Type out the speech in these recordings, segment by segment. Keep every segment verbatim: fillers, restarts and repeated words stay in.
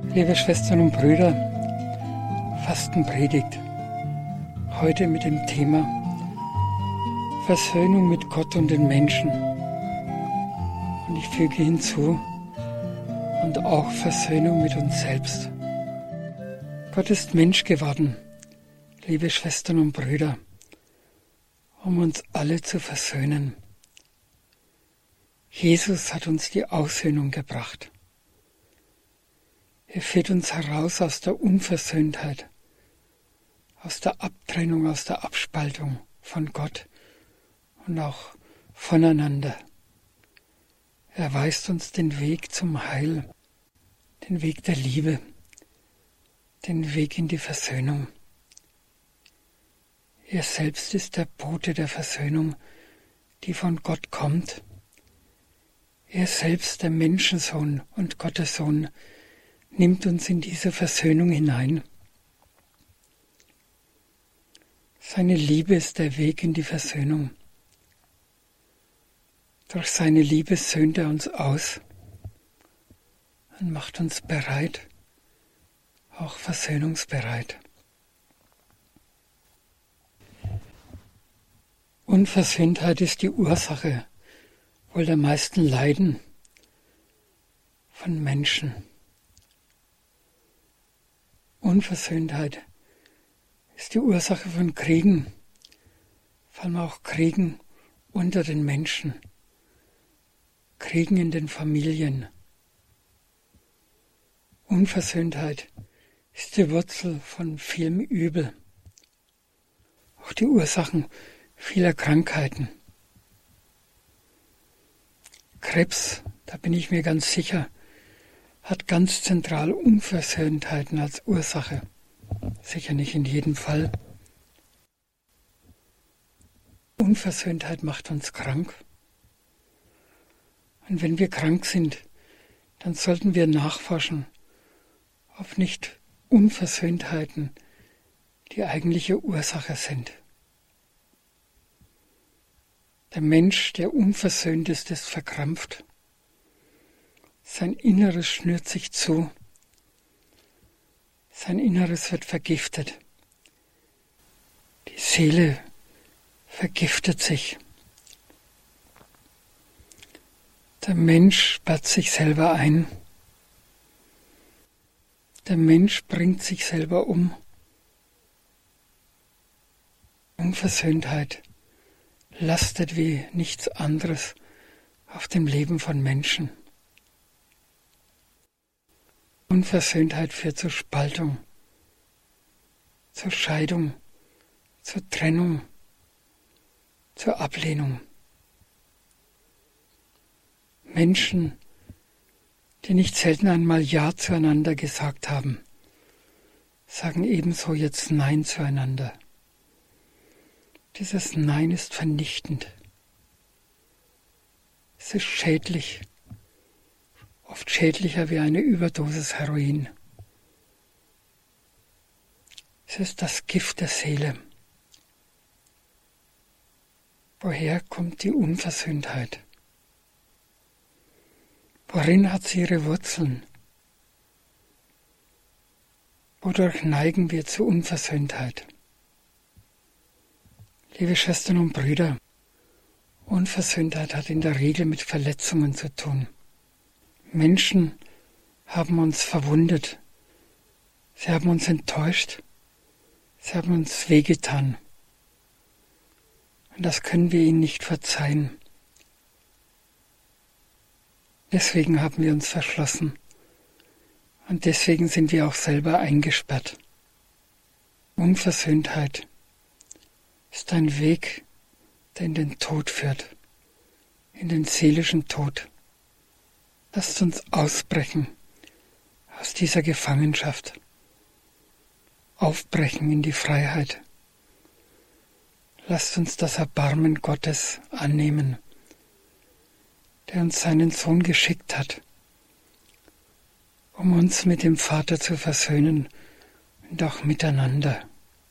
Liebe Schwestern und Brüder, Fastenpredigt. Heute mit dem Thema Versöhnung mit Gott und den Menschen. Und ich füge hinzu, und auch Versöhnung mit uns selbst. Gott ist Mensch geworden, liebe Schwestern und Brüder, um uns alle zu versöhnen. Jesus hat uns die Aussöhnung gebracht. Er führt uns heraus aus der Unversöhntheit, aus der Abtrennung, aus der Abspaltung von Gott und auch voneinander. Er weist uns den Weg zum Heil, den Weg der Liebe, den Weg in die Versöhnung. Er selbst ist der Bote der Versöhnung, die von Gott kommt. Er selbst, der Menschensohn und Gottes Sohn, nimmt uns in diese Versöhnung hinein. Seine Liebe ist der Weg in die Versöhnung. Durch seine Liebe söhnt er uns aus und macht uns bereit, auch versöhnungsbereit. Unversöhntheit ist die Ursache wohl der meisten Leiden von Menschen. Unversöhntheit ist die Ursache von Kriegen, vor allem auch Kriegen unter den Menschen, Kriegen in den Familien. Unversöhntheit ist die Wurzel von vielem Übel, auch die Ursachen vieler Krankheiten. Krebs, da bin ich mir ganz sicher, hat ganz zentral Unversöhntheiten als Ursache. Sicher nicht in jedem Fall. Unversöhntheit macht uns krank. Und wenn wir krank sind, dann sollten wir nachforschen, ob nicht Unversöhntheiten die eigentliche Ursache sind. Der Mensch, der unversöhnt ist, ist verkrampft. Sein Inneres schnürt sich zu. Sein Inneres wird vergiftet. Die Seele vergiftet sich. Der Mensch sperrt sich selber ein. Der Mensch bringt sich selber um. Unversöhntheit lastet wie nichts anderes auf dem Leben von Menschen. Unversöhntheit führt zur Spaltung, zur Scheidung, zur Trennung, zur Ablehnung. Menschen, die nicht selten einmal Ja zueinander gesagt haben, sagen ebenso jetzt Nein zueinander. Dieses Nein ist vernichtend. Es ist schädlich. Oft schädlicher wie eine Überdosis Heroin. Es ist das Gift der Seele. Woher kommt die Unversöhntheit? Worin hat sie ihre Wurzeln? Wodurch neigen wir zur Unversöhntheit? Liebe Schwestern und Brüder, Unversöhntheit hat in der Regel mit Verletzungen zu tun. Menschen haben uns verwundet, sie haben uns enttäuscht, sie haben uns wehgetan. Und das können wir ihnen nicht verzeihen. Deswegen haben wir uns verschlossen und deswegen sind wir auch selber eingesperrt. Unversöhntheit ist ein Weg, der in den Tod führt, in den seelischen Tod. Lasst uns ausbrechen aus dieser Gefangenschaft, aufbrechen in die Freiheit. Lasst uns das Erbarmen Gottes annehmen, der uns seinen Sohn geschickt hat, um uns mit dem Vater zu versöhnen und auch miteinander.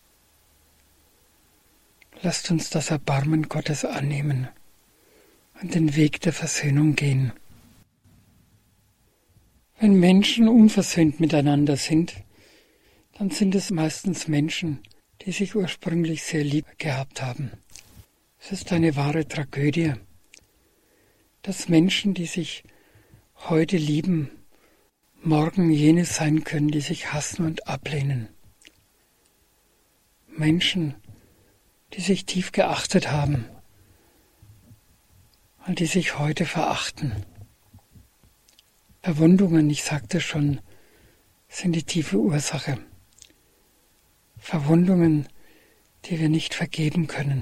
Lasst uns das Erbarmen Gottes annehmen und den Weg der Versöhnung gehen. Wenn Menschen unversöhnt miteinander sind, dann sind es meistens Menschen, die sich ursprünglich sehr lieb gehabt haben. Es ist eine wahre Tragödie, dass Menschen, die sich heute lieben, morgen jene sein können, die sich hassen und ablehnen. Menschen, die sich tief geachtet haben und die sich heute verachten. Verwundungen, ich sagte schon, sind die tiefe Ursache. Verwundungen, die wir nicht vergeben können.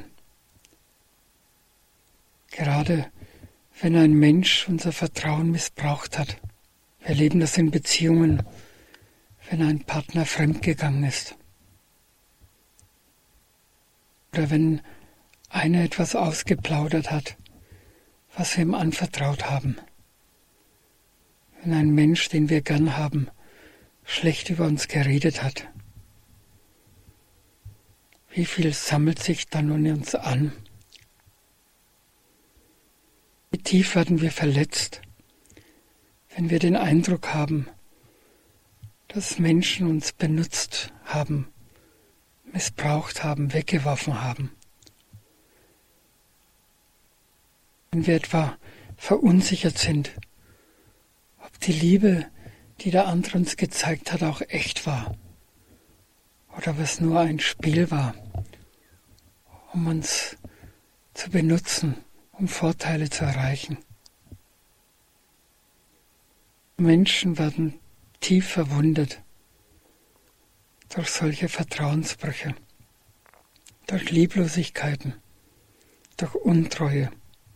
Gerade wenn ein Mensch unser Vertrauen missbraucht hat. Wir erleben das in Beziehungen, wenn ein Partner fremdgegangen ist. Oder wenn einer etwas ausgeplaudert hat, was wir ihm anvertraut haben. Wenn ein Mensch, den wir gern haben, schlecht über uns geredet hat. Wie viel sammelt sich dann in uns an? Wie tief werden wir verletzt, wenn wir den Eindruck haben, dass Menschen uns benutzt haben, missbraucht haben, weggeworfen haben. Wenn wir etwa verunsichert sind, ob die Liebe, die der andere uns gezeigt hat, auch echt war oder ob es nur ein Spiel war, um uns zu benutzen, um Vorteile zu erreichen. Menschen werden tief verwundet durch solche Vertrauensbrüche, durch Lieblosigkeiten, durch Untreue,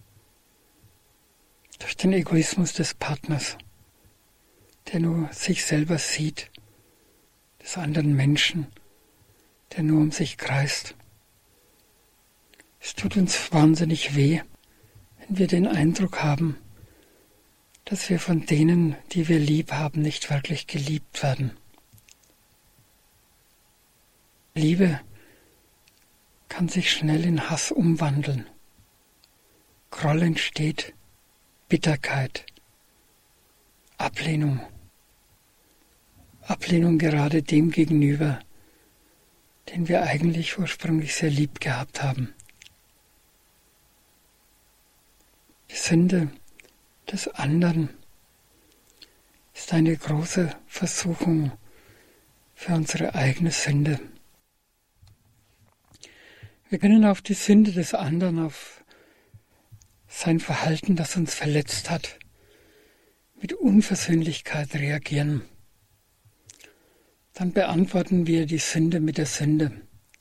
durch den Egoismus des Partners, der nur sich selber sieht, des anderen Menschen, der nur um sich kreist. Es tut uns wahnsinnig weh, wenn wir den Eindruck haben, dass wir von denen, die wir lieb haben, nicht wirklich geliebt werden. Liebe kann sich schnell in Hass umwandeln. Groll entsteht, Bitterkeit, Ablehnung. Ablehnung gerade dem gegenüber, den wir eigentlich ursprünglich sehr lieb gehabt haben. Die Sünde des anderen ist eine große Versuchung für unsere eigene Sünde. Wir können auf die Sünde des anderen, auf sein Verhalten, das uns verletzt hat, mit Unversöhnlichkeit reagieren. Dann beantworten wir die Sünde mit der Sünde.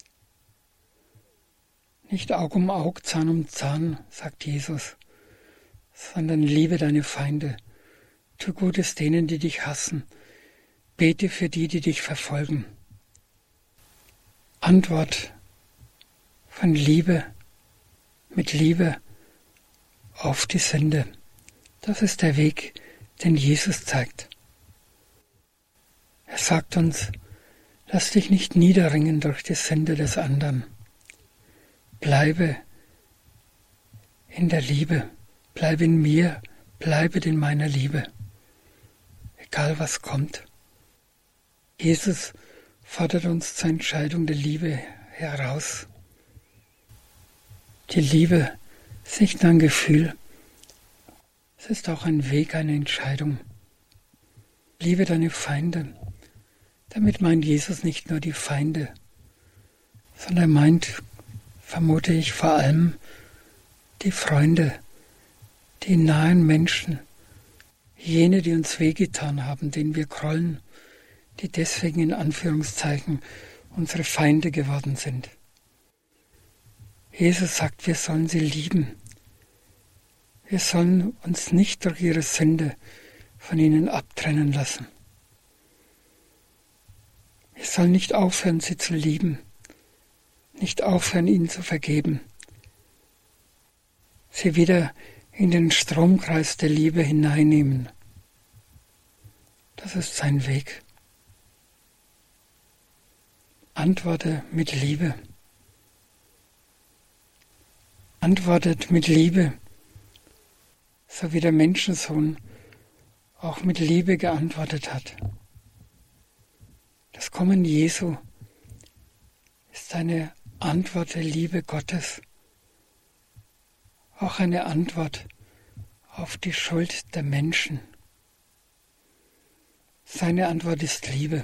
Nicht Aug um Aug, Zahn um Zahn, sagt Jesus, sondern liebe deine Feinde, tu Gutes denen, die dich hassen, bete für die, die dich verfolgen. Antwort von Liebe mit Liebe auf die Sünde. Das ist der Weg, den Jesus zeigt. Er sagt uns, lass dich nicht niederringen durch die Sünde des anderen. Bleibe in der Liebe, bleibe in mir, bleibe in meiner Liebe, egal was kommt. Jesus fordert uns zur Entscheidung der Liebe heraus. Die Liebe ist nicht nur ein Gefühl, es ist auch ein Weg, eine Entscheidung. Liebe deine Feinde. Damit meint Jesus nicht nur die Feinde, sondern er meint, vermute ich, vor allem die Freunde, die nahen Menschen, jene, die uns wehgetan haben, denen wir grollen, die deswegen in Anführungszeichen unsere Feinde geworden sind. Jesus sagt, wir sollen sie lieben. Wir sollen uns nicht durch ihre Sünde von ihnen abtrennen lassen. Wir sollen nicht aufhören, sie zu lieben, nicht aufhören, ihnen zu vergeben, sie wieder in den Stromkreis der Liebe hineinnehmen. Das ist sein Weg. Antworte mit Liebe. Antwortet mit Liebe, so wie der Menschensohn auch mit Liebe geantwortet hat. Das Kommen Jesu ist eine Antwort der Liebe Gottes, auch eine Antwort auf die Schuld der Menschen. Seine Antwort ist Liebe.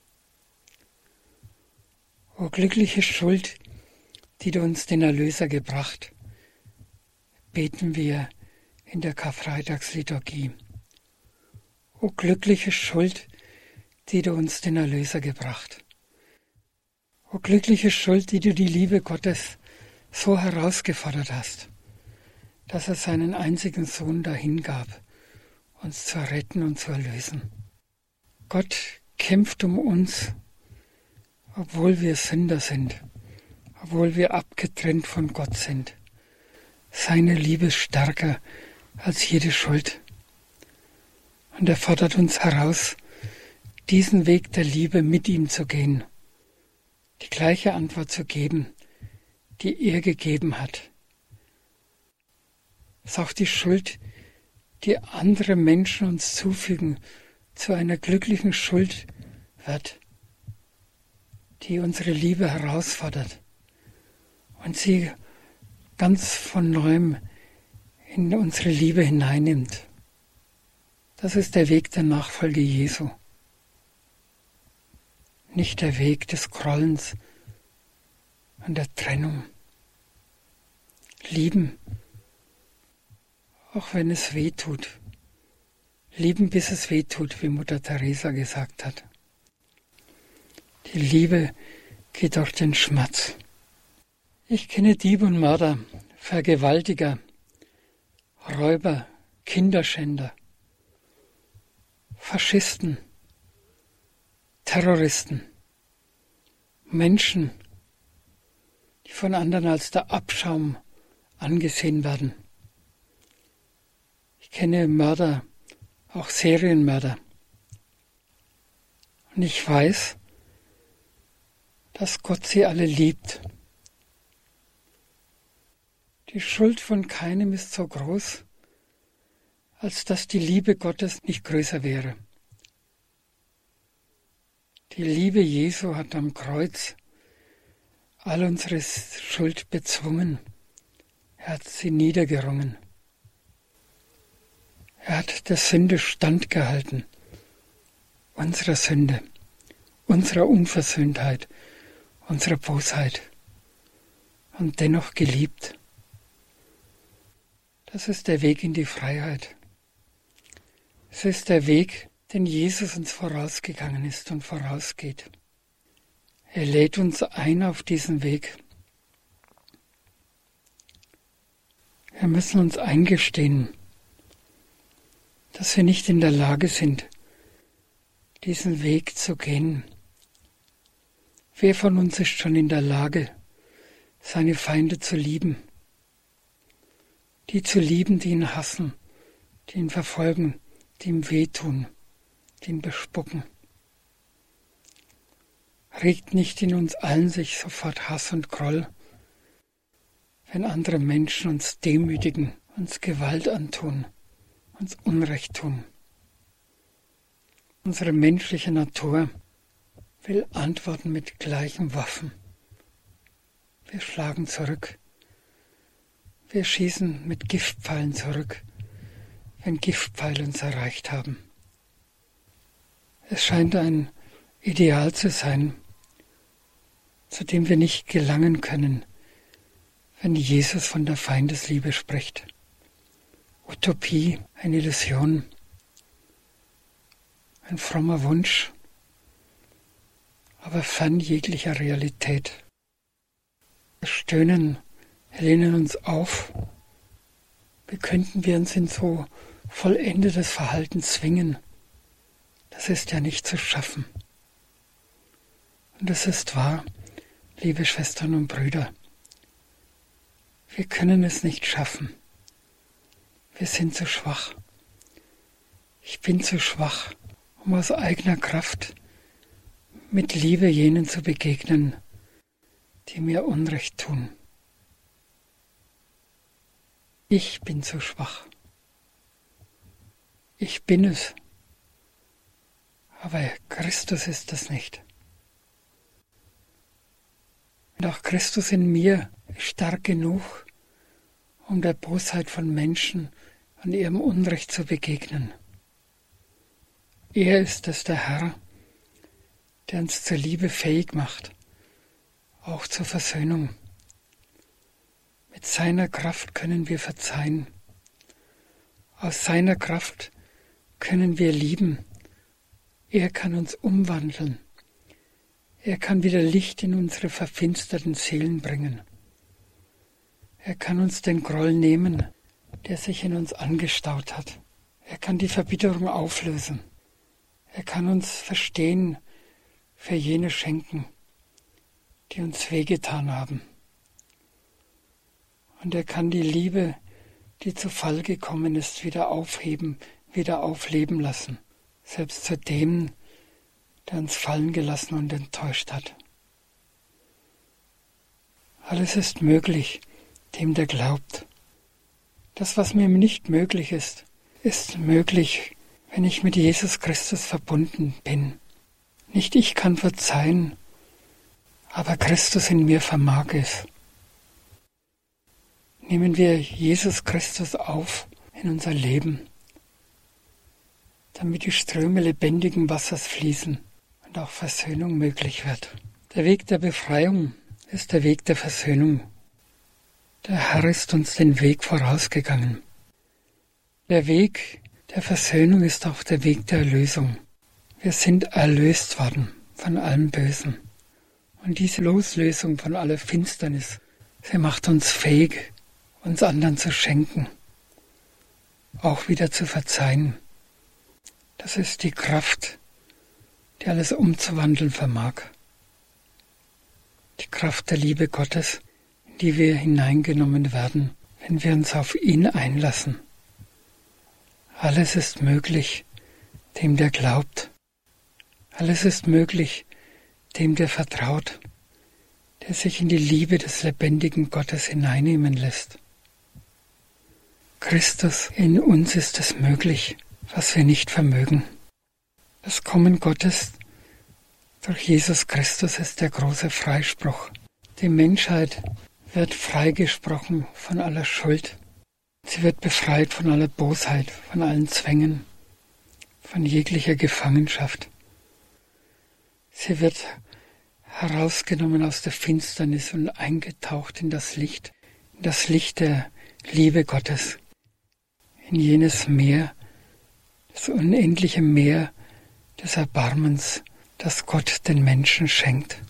O glückliche Schuld, die du uns den Erlöser gebracht, beten wir in der Karfreitagsliturgie. O glückliche Schuld, die du uns den Erlöser gebracht. O glückliche Schuld, die du die Liebe Gottes so herausgefordert hast, dass er seinen einzigen Sohn dahingab, uns zu retten und zu erlösen. Gott kämpft um uns, obwohl wir Sünder sind, obwohl wir abgetrennt von Gott sind. Seine Liebe ist stärker als jede Schuld. Und er fordert uns heraus, diesen Weg der Liebe mit ihm zu gehen, die gleiche Antwort zu geben, die er gegeben hat. Es ist auch die Schuld, die andere Menschen uns zufügen, zu einer glücklichen Schuld wird, die unsere Liebe herausfordert und sie ganz von neuem in unsere Liebe hineinnimmt. Das ist der Weg der Nachfolge Jesu. Nicht der Weg des Grollens und der Trennung. Lieben, auch wenn es weh tut. Lieben, bis es weh tut, wie Mutter Teresa gesagt hat. Die Liebe geht durch den Schmerz. Ich kenne Diebe und Mörder, Vergewaltiger, Räuber, Kinderschänder, Faschisten, Terroristen, Menschen, die von anderen als der Abschaum angesehen werden. Ich kenne Mörder, auch Serienmörder. Und ich weiß, dass Gott sie alle liebt. Die Schuld von keinem ist so groß, als dass die Liebe Gottes nicht größer wäre. Die Liebe Jesu hat am Kreuz all unsere Schuld bezwungen. Er hat sie niedergerungen. Er hat der Sünde standgehalten, unserer Sünde, unserer Unversöhntheit, unserer Bosheit und dennoch geliebt. Das ist der Weg in die Freiheit. Es ist der Weg, den Jesus uns vorausgegangen ist und vorausgeht. Er lädt uns ein auf diesen Weg. Wir müssen uns eingestehen, dass wir nicht in der Lage sind, diesen Weg zu gehen. Wer von uns ist schon in der Lage, seine Feinde zu lieben? Die zu lieben, die ihn hassen, die ihn verfolgen, die ihm wehtun, die ihn bespucken. Regt nicht in uns allen sich sofort Hass und Groll, wenn andere Menschen uns demütigen, uns Gewalt antun, uns Unrecht tun. Unsere menschliche Natur will antworten mit gleichen Waffen. Wir schlagen zurück. Wir schießen mit Giftpfeilen zurück, wenn Giftpfeile uns erreicht haben. Es scheint ein Ideal zu sein, zu dem wir nicht gelangen können, wenn Jesus von der Feindesliebe spricht. Utopie, eine Illusion, ein frommer Wunsch, aber fern jeglicher Realität. Wir stöhnen, wir lehnen uns auf. Wie könnten wir uns in so vollendetes Verhalten zwingen? Das ist ja nicht zu schaffen. Und es ist wahr, liebe Schwestern und Brüder, wir können es nicht schaffen. Wir sind zu schwach. Ich bin zu schwach, um aus eigener Kraft mit Liebe jenen zu begegnen, die mir Unrecht tun. Ich bin zu schwach. ich bin es. Aber Christus ist es nicht. Und auch Christus in mir ist stark genug, um der Bosheit von Menschen und ihrem Unrecht zu begegnen. Er ist es, der Herr, der uns zur Liebe fähig macht, auch zur Versöhnung. Mit seiner Kraft können wir verzeihen. Aus seiner Kraft können wir lieben. Er kann uns umwandeln. Er kann wieder Licht in unsere verfinsterten Seelen bringen. Er kann uns den Groll nehmen, der sich in uns angestaut hat. Er kann die Verbitterung auflösen. Er kann uns Verstehen für jene schenken, die uns wehgetan haben. Und er kann die Liebe, die zu Fall gekommen ist, wieder aufheben, wieder aufleben lassen, selbst zu dem, der uns fallen gelassen und enttäuscht hat. Alles ist möglich, dem der glaubt. Das, was mir nicht möglich ist, ist möglich, wenn ich mit Jesus Christus verbunden bin. Nicht ich kann verzeihen, aber Christus in mir vermag es. Nehmen wir Jesus Christus auf in unser Leben, damit die Ströme lebendigen Wassers fließen und auch Versöhnung möglich wird. Der Weg der Befreiung ist der Weg der Versöhnung. Der Herr ist uns den Weg vorausgegangen. Der Weg der Versöhnung ist auch der Weg der Erlösung. Wir sind erlöst worden von allem Bösen. Und diese Loslösung von aller Finsternis, sie macht uns fähig, uns anderen zu schenken, auch wieder zu verzeihen. Das ist die Kraft, die alles umzuwandeln vermag. Die Kraft der Liebe Gottes, in die wir hineingenommen werden, wenn wir uns auf ihn einlassen. Alles ist möglich, dem der glaubt. Alles ist möglich, dem der vertraut, der sich in die Liebe des lebendigen Gottes hineinnehmen lässt. Christus, in uns ist es möglich, was wir nicht vermögen. Das Kommen Gottes durch Jesus Christus ist der große Freispruch. Die Menschheit wird freigesprochen von aller Schuld. Sie wird befreit von aller Bosheit, von allen Zwängen, von jeglicher Gefangenschaft. Sie wird herausgenommen aus der Finsternis und eingetaucht in das Licht, in das Licht der Liebe Gottes, in jenes Meer, das unendliche Meer des Erbarmens, das Gott den Menschen schenkt.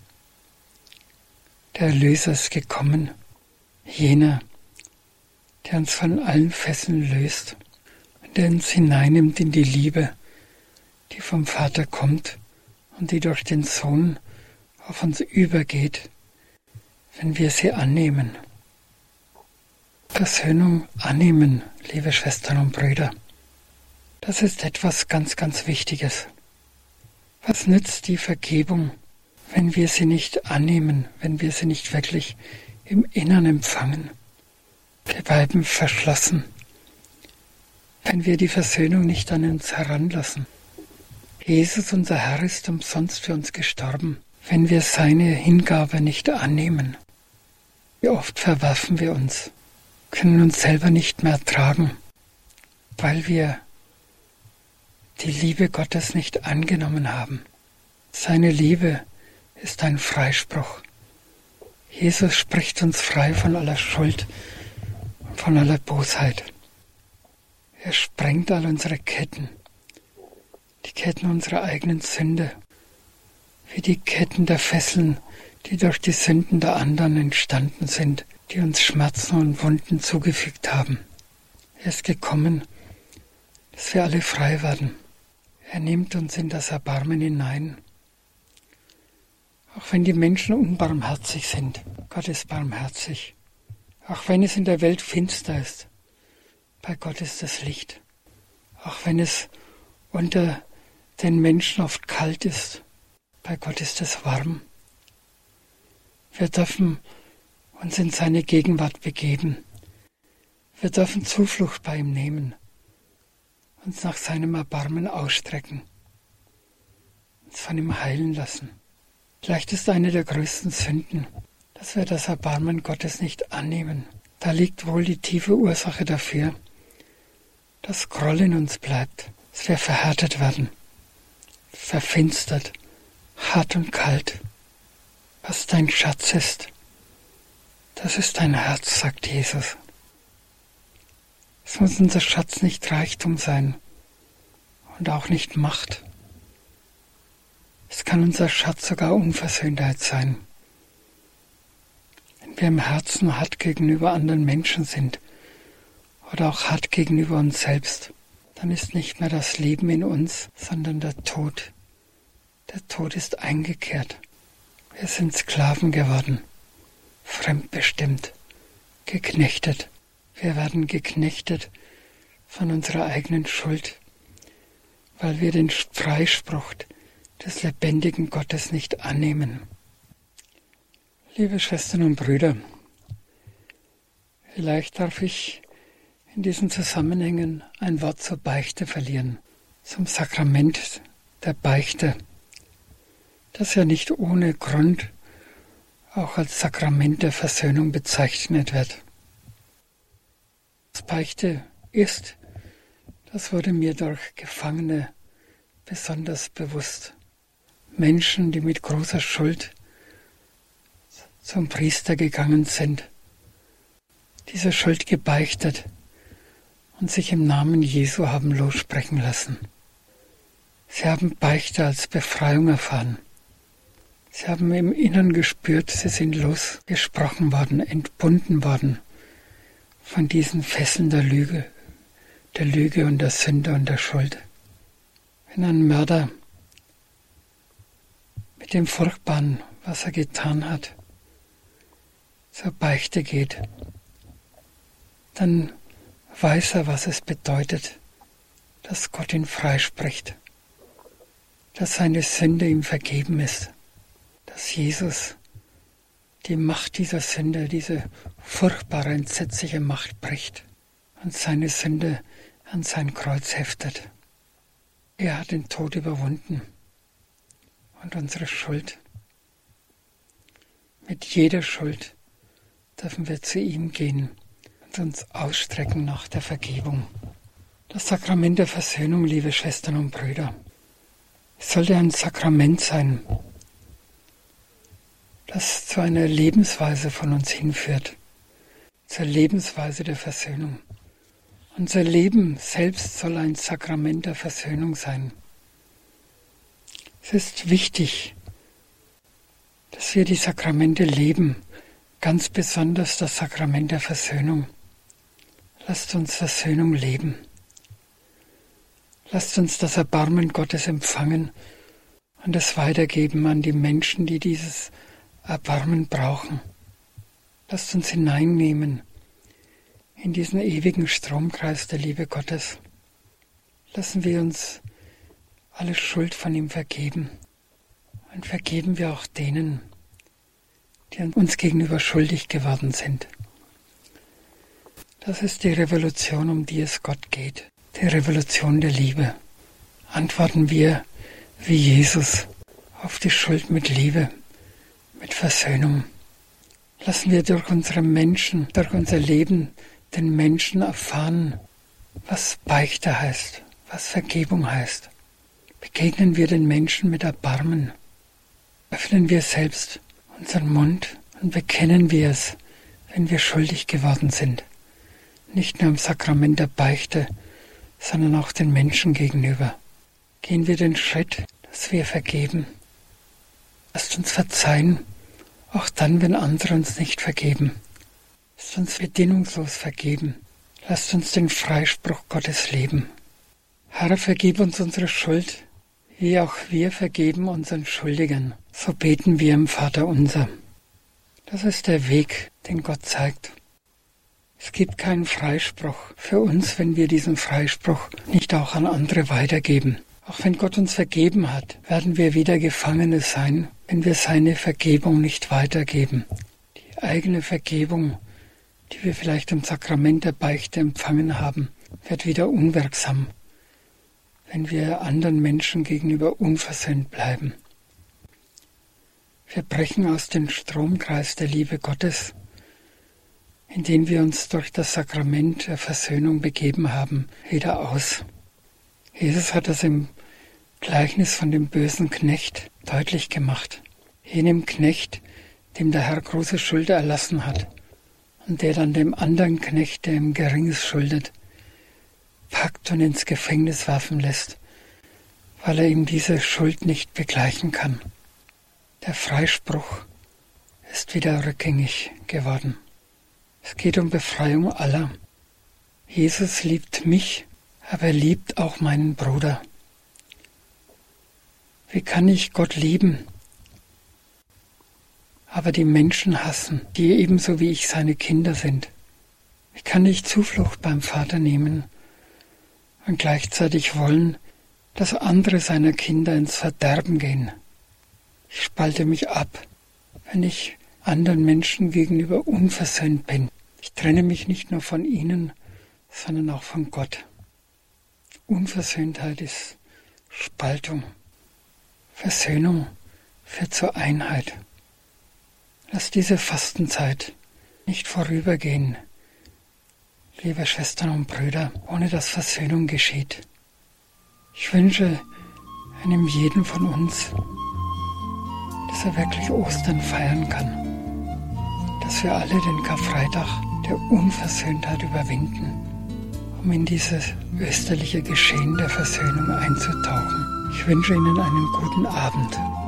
Der Erlöser ist gekommen, jener, der uns von allen Fesseln löst und der uns hineinnimmt in die Liebe, die vom Vater kommt und die durch den Sohn auf uns übergeht, wenn wir sie annehmen. Versöhnung annehmen, liebe Schwestern und Brüder. Das ist etwas ganz, ganz Wichtiges. Was nützt die Vergebung, wenn wir sie nicht annehmen, wenn wir sie nicht wirklich im Innern empfangen? Wir bleiben verschlossen, wenn wir die Versöhnung nicht an uns heranlassen. Jesus, unser Herr, ist umsonst für uns gestorben, wenn wir seine Hingabe nicht annehmen. Wie oft verwerfen wir uns, können uns selber nicht mehr ertragen, weil wir die Liebe Gottes nicht angenommen haben. Seine Liebe ist ein Freispruch. Jesus spricht uns frei von aller Schuld und von aller Bosheit. Er sprengt all unsere Ketten, die Ketten unserer eigenen Sünde, wie die Ketten der Fesseln, die durch die Sünden der anderen entstanden sind, die uns Schmerzen und Wunden zugefügt haben. Er ist gekommen, dass wir alle frei werden. Er nimmt uns in das Erbarmen hinein. Auch wenn die Menschen unbarmherzig sind, Gott ist barmherzig. Auch wenn es in der Welt finster ist, bei Gott ist es Licht. Auch wenn es unter den Menschen oft kalt ist, bei Gott ist es warm. Wir dürfen uns in seine Gegenwart begeben. Wir dürfen Zuflucht bei ihm nehmen. uns nach seinem Erbarmen ausstrecken, uns von ihm heilen lassen. Vielleicht ist eine der größten Sünden, dass wir das Erbarmen Gottes nicht annehmen. Da liegt wohl die tiefe Ursache dafür, dass Groll in uns bleibt, dass wir verhärtet werden, verfinstert, hart und kalt. Was dein Schatz ist, das ist dein Herz, sagt Jesus. Es muss unser Schatz nicht Reichtum sein und auch nicht Macht. Es kann unser Schatz sogar Unversöhntheit sein. Wenn wir im Herzen hart gegenüber anderen Menschen sind oder auch hart gegenüber uns selbst, dann ist nicht mehr das Leben in uns, sondern der Tod. Der Tod ist eingekehrt. Wir sind Sklaven geworden, fremdbestimmt, geknechtet. Wir werden geknechtet von unserer eigenen Schuld, weil wir den Freispruch des lebendigen Gottes nicht annehmen. Liebe Schwestern und Brüder, vielleicht darf ich in diesen Zusammenhängen ein Wort zur Beichte verlieren, zum Sakrament der Beichte, das ja nicht ohne Grund auch als Sakrament der Versöhnung bezeichnet wird. Was Beichte ist, das wurde mir durch Gefangene besonders bewusst. Menschen, die mit großer Schuld zum Priester gegangen sind, diese Schuld gebeichtet und sich im Namen Jesu haben lossprechen lassen. Sie haben Beichte als Befreiung erfahren. Sie haben im Innern gespürt, sie sind losgesprochen worden, entbunden worden von diesen Fesseln der Lüge, der Lüge und der Sünde und der Schuld. Wenn ein Mörder mit dem Furchtbaren, was er getan hat, zur Beichte geht, dann weiß er, was es bedeutet, dass Gott ihn freispricht, dass seine Sünde ihm vergeben ist, dass Jesus die Macht dieser Sünde, diese furchtbare, entsetzliche Macht bricht und seine Sünde an sein Kreuz heftet. Er hat den Tod überwunden und unsere Schuld. Mit jeder Schuld dürfen wir zu ihm gehen und uns ausstrecken nach der Vergebung. Das Sakrament der Versöhnung, liebe Schwestern und Brüder, es sollte ein Sakrament sein, das zu einer Lebensweise von uns hinführt, zur Lebensweise der Versöhnung. Unser Leben selbst soll ein Sakrament der Versöhnung sein. Es ist wichtig, dass wir die Sakramente leben, ganz besonders das Sakrament der Versöhnung. Lasst uns Versöhnung leben. Lasst uns das Erbarmen Gottes empfangen und es weitergeben an die Menschen, die dieses Erbarmen brauchen. Lasst uns hineinnehmen in diesen ewigen Stromkreis der Liebe Gottes. Lassen wir uns alle Schuld von ihm vergeben und vergeben wir auch denen, die uns gegenüber schuldig geworden sind. Das ist die Revolution, um die es Gott geht, die Revolution der Liebe. Antworten wir wie Jesus auf die Schuld mit Liebe, mit Versöhnung. Lassen wir durch unsere Menschen, durch unser Leben den Menschen erfahren, was Beichte heißt, was Vergebung heißt. Begegnen wir den Menschen mit Erbarmen. Öffnen wir selbst unseren Mund und bekennen wir es, wenn wir schuldig geworden sind. Nicht nur im Sakrament der Beichte, sondern auch den Menschen gegenüber. Gehen wir den Schritt, dass wir vergeben. Lasst uns verzeihen, auch dann, wenn andere uns nicht vergeben. Lasst uns bedingungslos vergeben. Lasst uns den Freispruch Gottes leben. Herr, vergib uns unsere Schuld, wie auch wir vergeben unseren Schuldigern. So beten wir im Vater unser. Das ist der Weg, den Gott zeigt. Es gibt keinen Freispruch für uns, wenn wir diesen Freispruch nicht auch an andere weitergeben. Auch wenn Gott uns vergeben hat, werden wir wieder Gefangene sein, wenn wir seine Vergebung nicht weitergeben. Die eigene Vergebung, die wir vielleicht im Sakrament der Beichte empfangen haben, wird wieder unwirksam, wenn wir anderen Menschen gegenüber unversöhnt bleiben. Wir brechen aus dem Stromkreis der Liebe Gottes, in den wir uns durch das Sakrament der Versöhnung begeben haben, wieder aus. Jesus hat das im Gleichnis von dem bösen Knecht deutlich gemacht. Jenem Knecht, dem der Herr große Schuld erlassen hat und der dann dem anderen Knecht, der ihm Geringes schuldet, packt und ins Gefängnis werfen lässt, weil er ihm diese Schuld nicht begleichen kann. Der Freispruch ist wieder rückgängig geworden. Es geht um Befreiung aller. Jesus liebt mich, aber er liebt auch meinen Bruder. Wie kann ich Gott lieben, aber die Menschen hassen, die ebenso wie ich seine Kinder sind? Wie kann ich Zuflucht beim Vater nehmen und gleichzeitig wollen, dass andere seiner Kinder ins Verderben gehen? Ich spalte mich ab, wenn ich anderen Menschen gegenüber unversöhnt bin. Ich trenne mich nicht nur von ihnen, sondern auch von Gott. Unversöhntheit ist Spaltung. Versöhnung führt zur Einheit. Lass diese Fastenzeit nicht vorübergehen, liebe Schwestern und Brüder, ohne dass Versöhnung geschieht. Ich wünsche einem jeden von uns, dass er wirklich Ostern feiern kann, dass wir alle den Karfreitag der Unversöhntheit überwinden, um in dieses österliche Geschehen der Versöhnung einzutauchen. Ich wünsche Ihnen einen guten Abend.